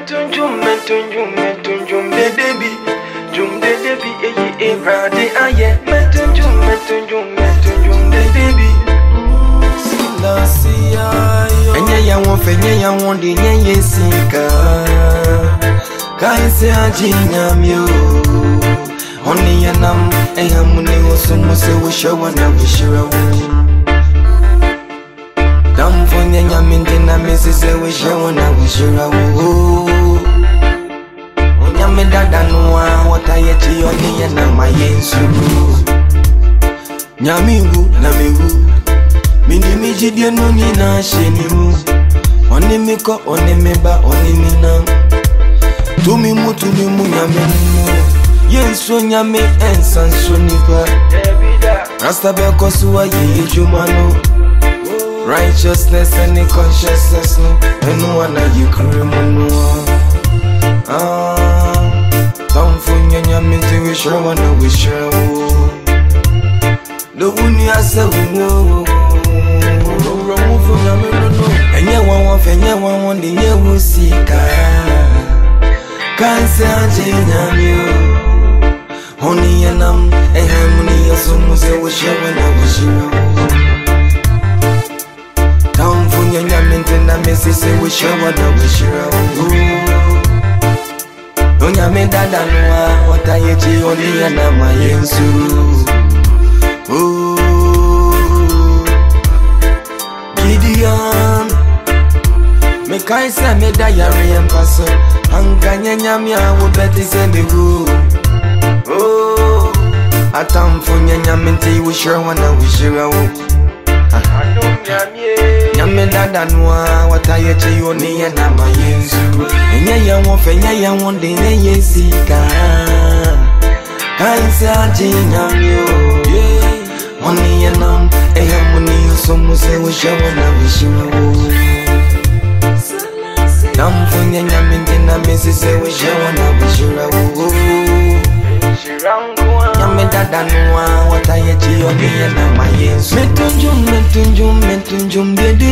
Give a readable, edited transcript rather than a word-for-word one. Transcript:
metunjum de debi brade aye metunjum de debi enye ya won fenye ya won de nye sika kai se ajinyamyo oni yanam ehamune osumu se wo showa na wishira wo damfonya nyaminde na mesese we showa na wishira wo onyame dada noa watayechi oni yana mayensu nyamingu na mewu mindi mijidie no nyina shenimu oni miko oni meba oni mina tumi mu nyame mu Yesu nyame ensanso nipa Rasta beko suwa ye jumano Righteousness and consciousness no Enu wana ye krimuno Tamfunya nyame tiwe shrawana wishrawo Doguni asa wungo Ramufu nyame no Enye wawan fenye wawan de ye wusika Kanse anje nyamyo Honey and harmony of some was a wish when I was you. Town for your yamint and I miss it, wish I was you. Don't yamin that what I hate you only and I'm my answer. Gideon, make I say me diary and pass up. Anganya will bet is in the room. Oh, I time for nyaminte we sure wanna we sure wo. Nyame dada noa watayeche yoni na mayensu. Enye ya won fenye ya won de ye sika. Kansa aje nyamyo. Oni yanam ehemuni osomu se we sure wanna we sure wo. Nam funye nyaminte na mesese we sure wanna we sure wo. Nyame dada noa watayechi oni na mayensu metunjum de